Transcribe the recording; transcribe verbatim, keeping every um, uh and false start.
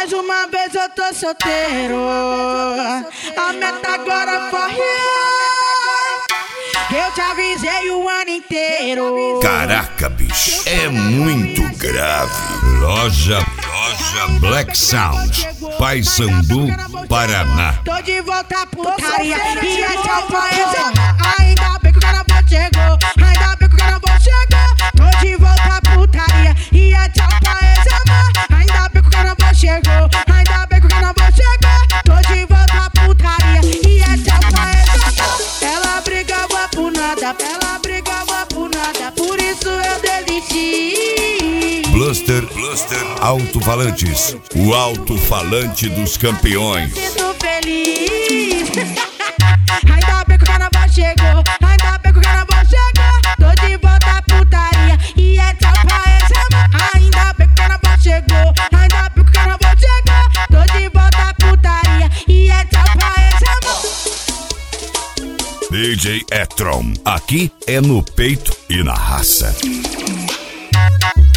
Mais uma vez eu tô solteiro. A meta agora foi eu te avisei o ano inteiro. Caraca, bicho, é muito grave. Loja, loja Black Sound, Paysandu, Paraná. Tô de volta putaria e esse é o paizão. Ainda bem que o carnaval chegou. Ainda bem que o carnaval chegou. Tô de volta putaria e esse é o paizão. Ainda bem que o carnaval chegou. Ainda bem que o carnaval chegou. Tô de volta putaria e esse é o paizão. Ela brigava por nada, ela brigava por nada, por isso eu desisti. Bluster, Bluster Alto-Falantes, o alto-falante dos campeões. Sinto feliz. Ainda bem que o carnaval chegou. Ainda bem que o carnaval chegou. Tô de volta à putaria e é tchau pra esse amor. Ainda bem que o carnaval chegou. Ainda bem que o carnaval chegou. Tô de volta à putaria e é tchau pra esse amor. D J Etron, aqui é no peito e na raça.